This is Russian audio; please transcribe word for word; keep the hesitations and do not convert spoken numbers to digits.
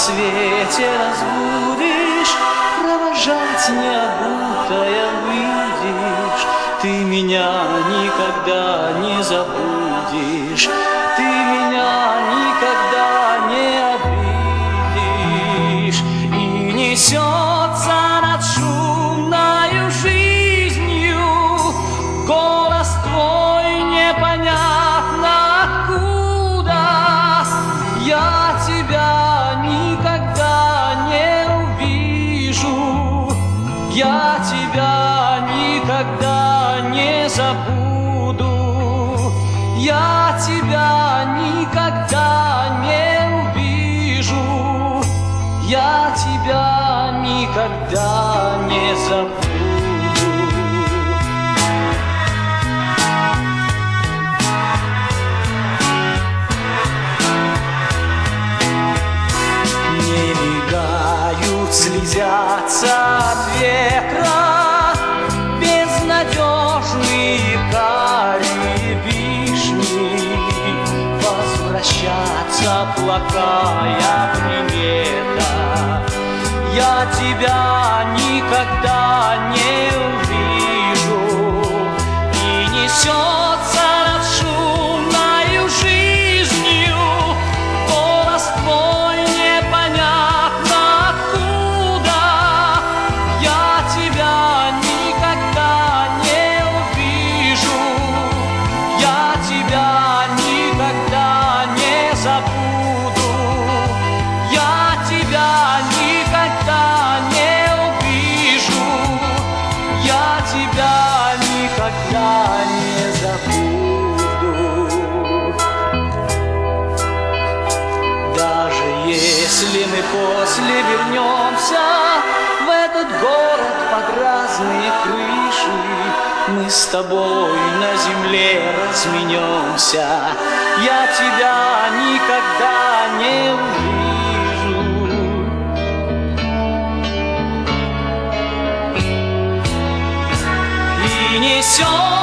рассвете разбудишь, провожать необутая выйдешь. Ты меня никогда не забудешь, ты меня никогда не обидишь. И несется над шумною жизнью голос твой непонятно откуда. Я тебя никогда не увижу, я тебя никогда не забуду, я тебя никогда не увижу, я тебя никогда не забуду. Не мигают, слезятся от ветра безнадежные карие вишни. Возвращаться, плакая примета, я тебя никогда не увижу. И несется над шумною жизнью голос твой непонятно откуда. Я тебя никогда не увижу, я тебя никогда не забуду, я тебя никогда не увижу, я тебя никогда не забуду. Даже если мы после вернемся в этот город под разные крыши, мы с тобой на земле разменемся, я тебя никогда не увижу. И несем